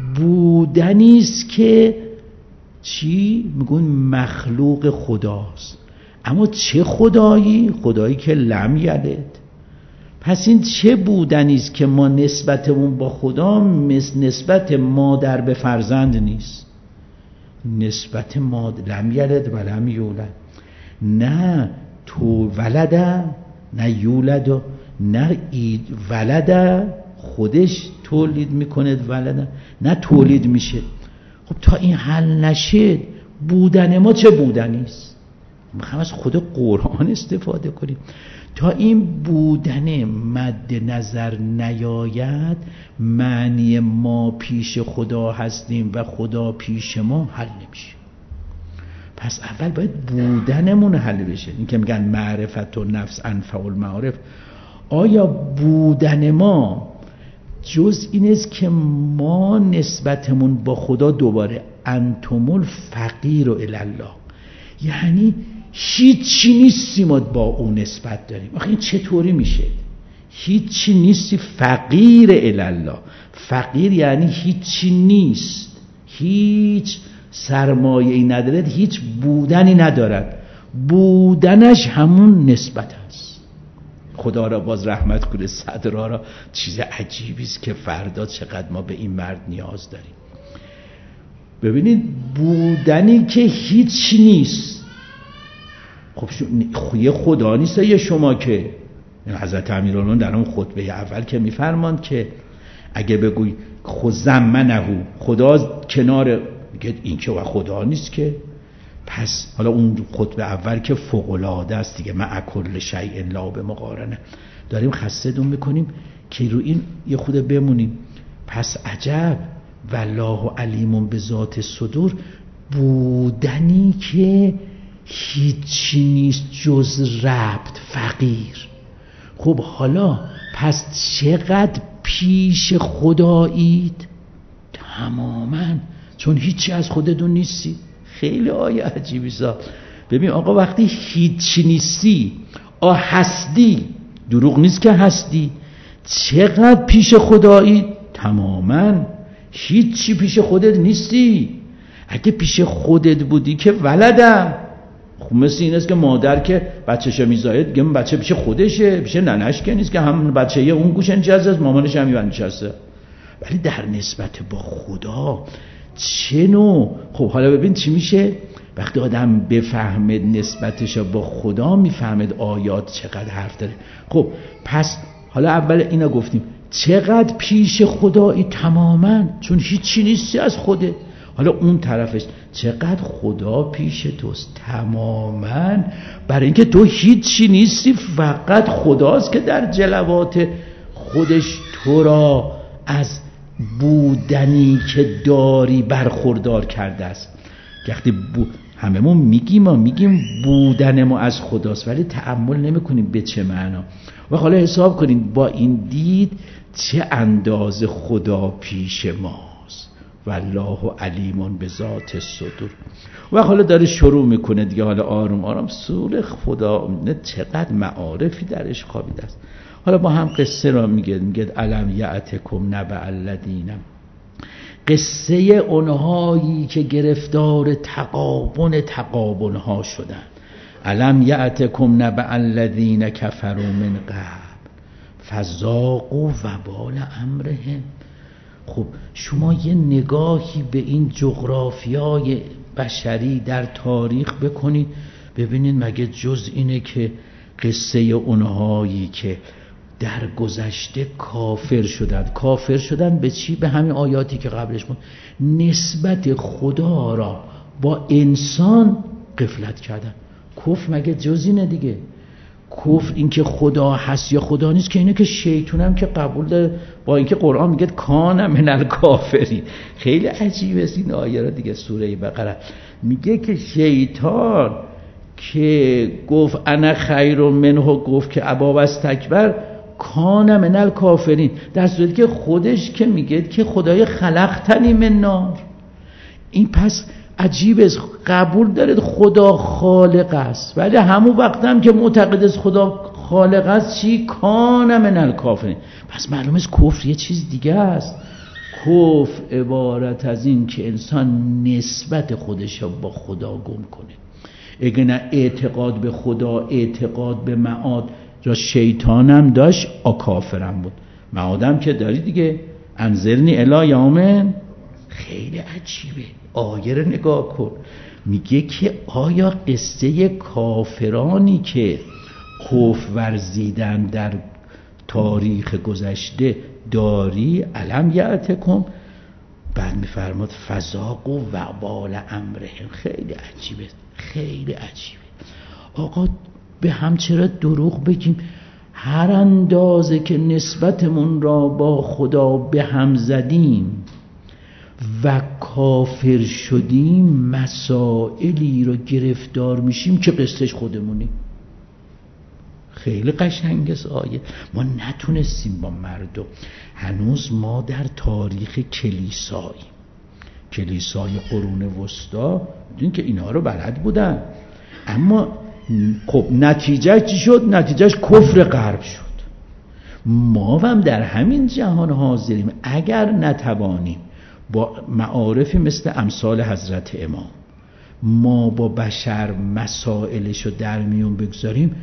بودنیست که چی میگون مخلوق خداست، اما چه خدایی؟ خدایی که لم یلد. پس این چه بودنیست که ما نسبتمون با خدا مثل نسبت مادر به فرزند نیست، نسبت مادر لم یلد و لم یولد، نه تو ولده نه یولد، نه ولده خودش تولید میکنه ولده، نه تولید میشه. خب تا این حل نشه بودن ما چه بودنیست؟ میخوام از خود قرآن استفاده کنیم. تا این بودن مد نظر نیاید معنی ما پیش خدا هستیم و خدا پیش ما حل نمیشه. پس اول باید بودنمون حل بشه. این که میگن معرفت و نفس انفع المعارف، آیا بودن ما جز این است که ما نسبتمون با خدا دوباره انتم الفقیر الی الله، یعنی هیچی نیستی ما با اون نسبت داریم. آخه این چطوری میشه؟ هیچی نیستی فقیر الی الله، فقیر یعنی هیچی نیست، هیچ سرمایه‌ای ندارد، هیچ بودنی ندارد، بودنش همون نسبت است. خدا را باز رحمت کنه صدرا را، چیز عجیبی است که فردا چقدر ما به این مرد نیاز داریم. ببینید بودنی که هیچ نیست، خب یه خدا نیست یه شما که حضرت امیرالمومنین در اون خطبه اول که میفرماند که اگه بگوی خود زمنهو خدا کنار، این که خدا نیست که، پس حالا اون خطبه اول که فوق العاده است دیگه، مع کل شیء لا بمقارنه، داریم خسته‌دون میکنیم که رو این یه خود بمونیم. پس عجب والله علیم بذات الصدور، بودنی که هیچی نیست جز ربط، فقیر. خب حالا پس چقدر پیش خدایید؟ تماما، چون هیچی از خودتون نیستی. خیلی آیه عجیبی سا. ببین آقا وقتی هیچی نیستی، آ هستی، دروغ نیست که هستی، چقدر پیش خدایید؟ تماما، هیچی پیش خودت نیستی. اگه پیش خودت بودی که ولدم، خب مثل این است که مادر که بچه‌شو میذاره دیگه بچه پیش خودشه، پیش ننش که نیست که هم بچه یه اون گوشه نشسته است، مامانش هم یه نشسته. ولی در نسبت با خدا چه نوع؟ خب حالا ببین چی میشه وقتی آدم بفهمد نسبتش با خدا، میفهمد آیات چقدر حرف داره. خب پس حالا اول اینا گفتیم چقدر پیش خدایی؟ تماما، چون هیچی نیستی از خودت. حالا اون طرفش چقدر خدا پیش توست؟ تماما، برای اینکه تو هیچی نیستی، فقط خداست که در جلوات خودش تو را از بودنی که داری برخوردار کرده است. وقتی بو... هممون میگیم ما میگیم بودن ما از خداست، ولی تأمل نمی کنیم به چه معنا. و حالا حساب کنیم با این دید چه اندازه خدا پیش ماست. والله علیم بذات الصدور. و حالا داره شروع میکنه دیگه، حالا آروم آروم سوره خدا نه چقدر معارفی درش خوابیده است. حالا با هم قصه را میگه، میگه الم یأتکم نبأ الذین، قصه اونهایی که گرفتار تقابن تقابن ها شدن. الم یأتکم نبأ الذین کفروا من قبل فذاقوا وبال امرهم. خب شما یه نگاهی به این جغرافیای بشری در تاریخ بکنید، ببینید مگه جز اینه که قصه اونهایی که در گذشته کافر شدند. کافر شدن به چی؟ به همین آیاتی که قبلش بود، نسبت خدا را با انسان غفلت کردن. کفر مگه جز اینه دیگه؟ کفر این که خدا هست یا خدا نیست که اینه که شیطان هم که قبول داره، با اینکه قرآن میگه کان من الکافرین. خیلی عجیبه این آیه را دیگه، سوره بقره میگه که شیطان که گفت انا خیر منه، گفت که ابا و استکبر، کان من الکافرین، در صورتی که خودش که میگه که خدای خلقتنی من نار. این پس عجیبه، قبول داره خدا خالق است، ولی همون وقت هم که معتقد است خدا خالق است چی؟ کان من الکافرین. پس معلومه است کفر یه چیز دیگه است. کفر عبارت از این که انسان نسبت خودش رو با خدا گم کنه. اگه نه اعتقاد به خدا، اعتقاد به معاد، جا شیطانم داشت آکافرم بود، معادم که داری دیگه، انظرنی الی یوم. خیلی عجیبه. آیه رو نگاه کن، میگه که آیا قصه کافرانی که کفر ورزیدن در تاریخ گذشته داری؟ علم یأتکم، بعد میفرماد فذاقوا وبال امرهم. خیلی عجیبه، خیلی عجیبه. آقا به هم چرا دروغ بگیم؟ هر اندازه که نسبتمون را با خدا به هم زدیم و کافر شدیم، مسائلی رو گرفتار میشیم که قصهش خودمونی. خیلی قشنگ است آیه. ما نتونستیم با مردم، هنوز ما در تاریخ کلیسایی، کلیسای قرون وسطا، دیدین که اینها رو بلد بودن، اما خب نتیجه چی شد؟ نتیجهش کفر غرب شد. ما هم در همین جهان حاضریم اگر نتوانیم با معارفی مثل امثال حضرت امام ما با بشر مسائلشو در میون بگذاریم،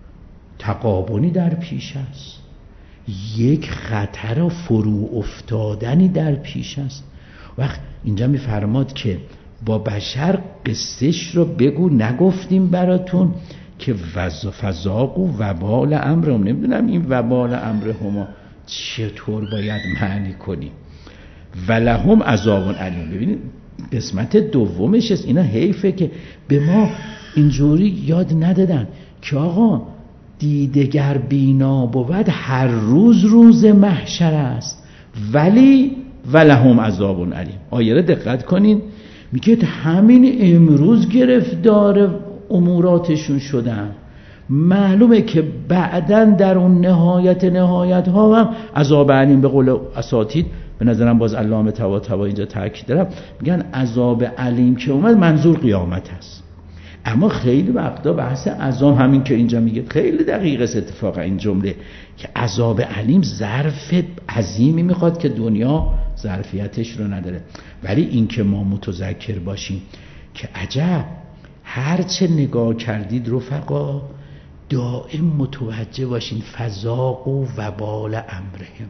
تقابلی در پیش است، یک خطر و فرو افتادنی در پیش است. وقت اینجا میفرماد که با بشر قصهش رو بگو، نگفتیم براتون که فذاقوا وبال امرهم. نمیدونم این وبال امرهما چطور باید معنی کنیم. ولهم عذاب علیم. ببینید قسمت دومش است. اینا حیفه که به ما اینجوری یاد ندادن که آقا دیدگر بینا بود، هر روز روز محشر است، ولی ولهم عذاب علیم. آیه را دقت کنین، میگه همین امروز گرفتار اموراتشون شدن، معلومه که بعداً در اون نهایت نهایت ها هم عذاب علیم. به قول اساتید، به نظرم باز علامه طباطبایی اینجا تاکید دارم، میگن عذاب علیم که اومد منظور قیامت هست. اما خیلی وقتا بحث عذاب، همین که اینجا میگه خیلی دقیق است اتفاقا این جمله، که عذاب علیم ظرف عظیمی میخواد که دنیا ظرفیتش رو نداره. ولی این که ما متذکر باشیم که عجب هرچه نگاه کردید رفقا، دائم متوجه باشین فذاقوا وبال امرهم.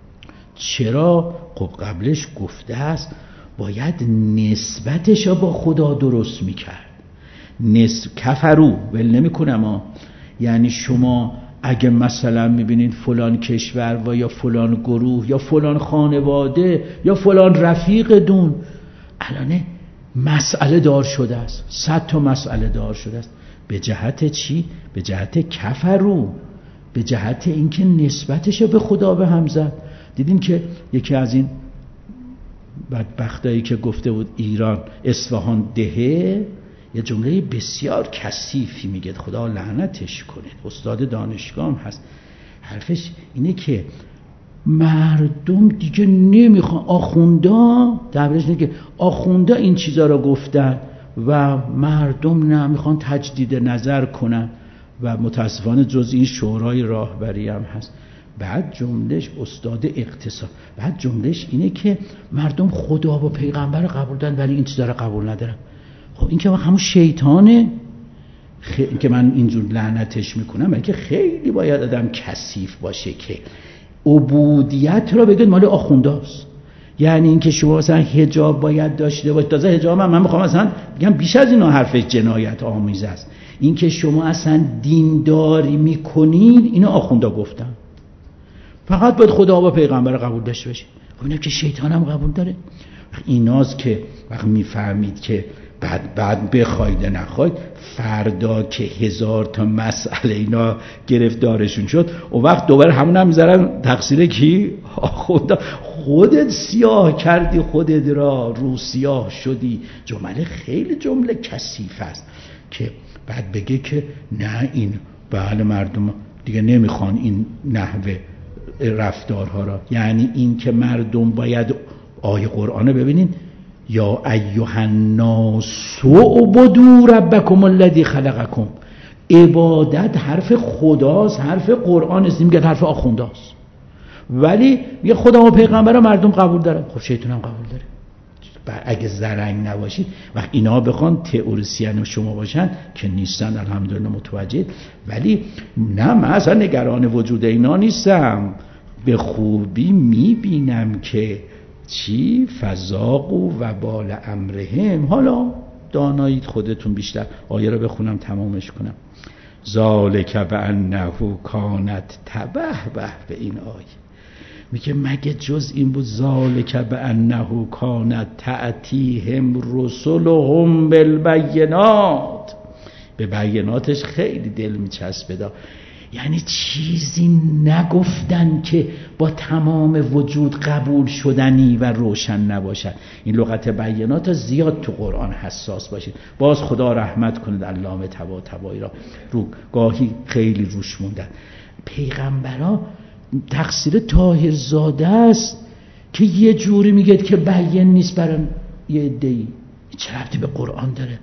چرا؟ خب قبلش گفته است باید نسبتش با خدا درست میکرد. نس کفرو ول نمیکنم ها. یعنی شما اگه مثلا میبینید فلان کشور و یا فلان گروه یا فلان خانواده یا فلان رفیق دون الان مسئله دار شده است، صد تا مسئله دار شده است، به جهت چی؟ به جهت کفرو، به جهت اینکه نسبتش به خدا به هم زد. دیدیم که یکی از این بدبختایی که گفته بود ایران اصفهان دهه، یه جمله بسیار کثیفی میگه، خدا لعنتش کنه، استاد دانشگاه هم هست، حرفش اینه که مردم دیگه نمیخوان، آخوندا دربارش اینه که آخوندا این چیزا رو گفتن و مردم نمیخوان تجدید نظر کنن و متاسفانه جز این شورای راهبری هم هست. بعد جملهش استاد اقتصاد، بعد جملهش اینه که مردم خدا و پیغمبر قبول دارن ولی این چیزا رو قبول ندارن. خب این که همون شیطانه خ... که من اینجور لعنتش میکنم، بلکه خیلی باید آدم کثیف باشه که عبودیت رو بگید مال آخونداست. یعنی اینکه شما مثلا حجاب باید داشته باش، تازه حجاب هم من میخوام مثلا بگم بیش از اینا حرفش جنایت آمیز است. اینکه شما اصلا دینداری میکنید، اینو آخوندا گفتن. فقط باید خدا و پیغمبر قبول داشته باشید. خب اینا که شیطان هم قبول داره. ایناست که وقت میفهمید که بعد بعد بخواید نخواید، فردا که هزار تا مسئله اینا گرفتارشون شد، و وقت دوباره همون هم میذارن تقصیر کی؟ خدا. خودت سیاه کردی خودت را، رو سیاه شدی. جمله خیلی جمله کثیف است که بعد بگه که نه این بله مردم دیگه نمیخوان این نحوه رفتارها را. یعنی این که مردم باید آیه قرآن ببینین، یا ایها الناس اعبدوا ربکم الذی خلقکم. عبادت حرف خداست، حرف قرآن است، میگه حرف آخونداست. ولی میگه خدا و پیغمبر مردم قبول دارن. خب شیطان هم قبول داره. اگه زرنگ نباشید و اینا بخوان تئوریسین شما باشن که نیستن، الحمدلله متوجه. ولی نه، من اصلا نگران وجود اینا نیستم، به خوبی میبینم که چی فذاقوا وبال امرهم. حالا دانایید خودتون بیشتر. آیه رو بخونم تمامش کنم. ذالک بانه کانت تبهبه. به این آیه میگه مگه جز این بود؟ ذالک بانه کانت تأتیهم رسلهم بالبینات. به بیناتش خیلی دل میچسبه. یعنی چیزی نگفتن که با تمام وجود قبول شدنی و روشن نباشد. این لغت بینات زیاد تو قرآن حساس باشید. باز خدا رحمت کنید علامه طباطبایی را، رو گاهی خیلی روش موندن. پیغمبرا تقصیر طاهرزاده است که یه جوری میگه که بیان نیست برای یه عده‌ای. چه ربطی به قرآن داره؟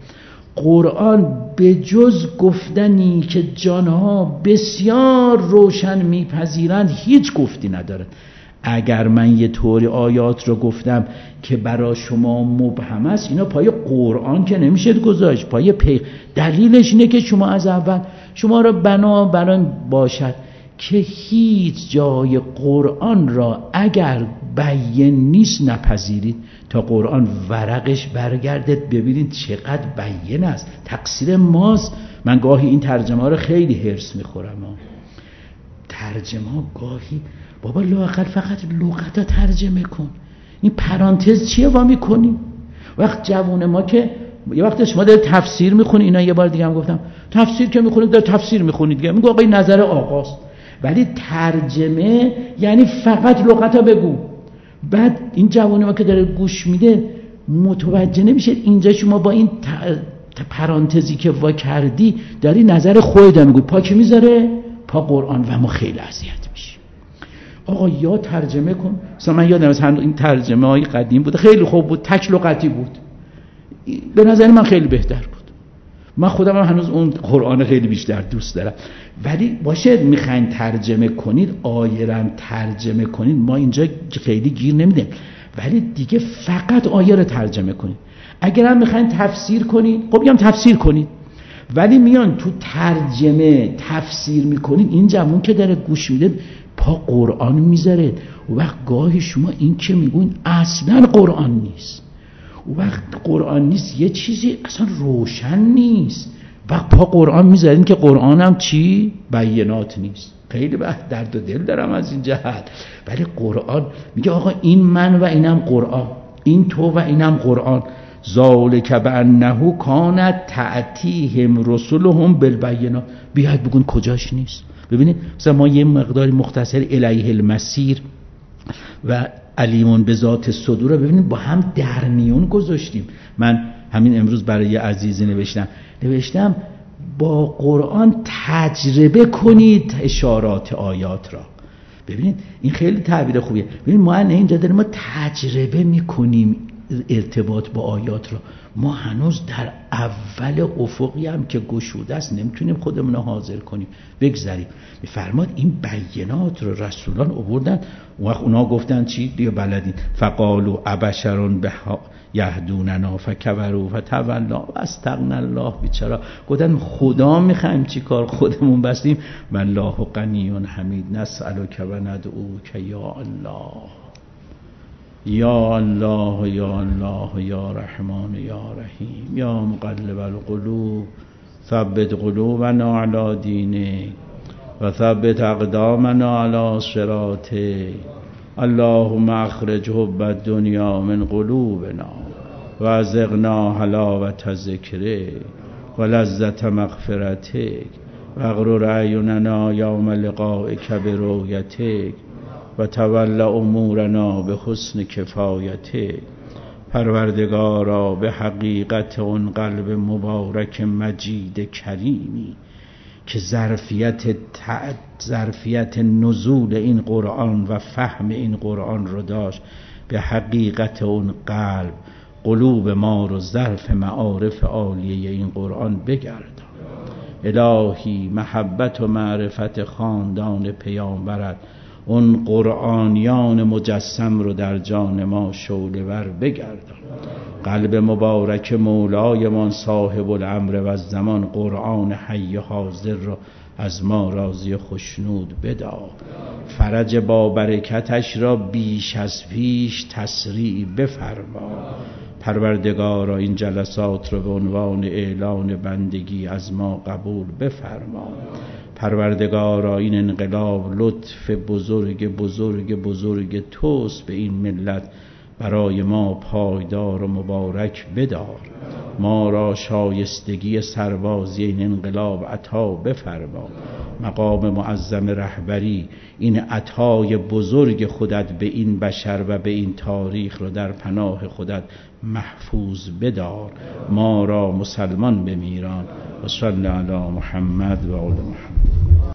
قرآن به جز گفتنی که جانها بسیار روشن میپذیرند هیچ گفتی ندارد. اگر من یه طوری آیات رو گفتم که برای شما مبهم است، اینا پای قرآن که نمیشه گذاشت، پای پی. دلیلش اینه که شما از اول شما را بنا برای باشد که هیچ جای قرآن را اگر بیان نیست نپذیرید تا قرآن ورقش برگردید ببینید چقدر بیان است. تقصیر ماست. من گاهی این ترجمه ها رو خیلی هرس میخورم. ترجمه ها گاهی بابا لااقل فقط لغت ها ترجمه کن. این پرانتز چیه وا میکنی؟ وقت جوون ما که یه وقت شما دارید تفسیر میخونی، اینا یه بار دیگه هم گفتم تفسیر که میخونید دارید تفسیر میخونید دیگه، میگه آقا این نظر آقاست. ولی ترجمه یعنی فقط لغت ها بگو. بعد این جوانی ما که داره گوش میده متوجه نمیشه اینجا شما با این پرانتزی که وا کردی داری نظر خودت میگی. پا کی میذاره؟ پا قرآن. و ما خیلی اذیت میشیم. آقا یا ترجمه کن. مثلا من یادم از این ترجمه های قدیم بود، خیلی خوب بود، تک لغتی بود، به نظر من خیلی بهتر بود. من خودم هم هنوز اون قرآن خیلی بیشتر دوست دارم. ولی باشه میخواین ترجمه کنید، آیه رو ترجمه کنید، ما اینجا خیلی گیر نمیدیم، ولی دیگه فقط آیه رو ترجمه کنید. اگر هم میخواین تفسیر کنید، خب میگم تفسیر کنید، ولی میان تو ترجمه تفسیر میکنید، این جوون که داره گوش میده پا قرآن میذاره. و وقت گاهی شما این که میگون اصلا قرآن نیست، وقت قرآن نیست، یه چیزی اصلا روشن نیست، وقت پا قرآن میذارین که قرآن هم چی؟ بینات نیست. خیلی وقت درد و دل دارم از این جهت. ولی قرآن میگه آقا این من و اینم قرآن، این تو و اینم قرآن. ذالک بانه کانت تأتیهم رسلهم بالبینات. بیاید بگون کجاش نیست. ببینید مثلا ما یه مقداری مختصر الیه المسیر و علیمون به ذات صدور رو ببینید با هم در میون گذاشتیم. من همین امروز برای یه عزیزی نوشتم نوشتم با قرآن تجربه کنید اشارات آیات را. ببینید این خیلی تعبیر خوبیه. ببینید ما اینجا داریم ما تجربه میکنیم ارتباط با آیات را. ما هنوز در اول افقی هم که گشوده است، نمیتونیم خودمون رو حاضر کنیم. بگذاریم میفرماد این بینات رو رسولان آوردن، وقت اونا گفتن چی؟ دیگه بلدین. فقالوا ابشرون به یهدوننا فکبروا فتولا واستغنى الله. بیچاره گفتن خدا میخوایم چی کار، خودمون بستیم. والله غنی حمید نسألک و ندعوک یا الله یا الله یا الله یا رحمان یا رحیم یا مقلب القلوب ثبت قلوبنا علی دینک و ثبت اقدامنا علی صراطک. اللهم اخرج حب الدنیا من قلوبنا و ازغنا حلاوت ذکرک و لذت مغفرتک و اغرر اعیننا یوم لقائک برؤیتک و تول امورنا به حسن کفایتک. پروردگارا به حقیقت اون قلب مبارک مجید کریمی که ظرفیت ت... ظرفیت نزول این قرآن و فهم این قرآن رو داشت، به حقیقت اون قلب قلوب ما رو ظرف معارف عالیه این قرآن بگردان. الهی محبت و معرفت خاندان پیامبرت اون قرآنیان مجسم رو در جان ما شعله ور بگردان. قلب مبارک مولایمان صاحب الامر و زمان قرآن حی حاضر رو از ما راضی خوشنود بدار. فرج با برکتش را بیش از پیش تسریع بفرما. پروردگارا این جلسات رو به عنوان اعلان بندگی از ما قبول بفرما. پروردگارا این انقلاب لطف بزرگ بزرگ بزرگ توست به این ملت، برای ما پایدار و مبارک بدار. ما را شایستگی سربازی این انقلاب عطا بفرما. مقام معظم رهبری این عطای بزرگ خودت به این بشر و به این تاریخ رو در پناه خودت محفوظ بدار. ما را مسلمان بمیران. و صلی علی محمد و آل محمد.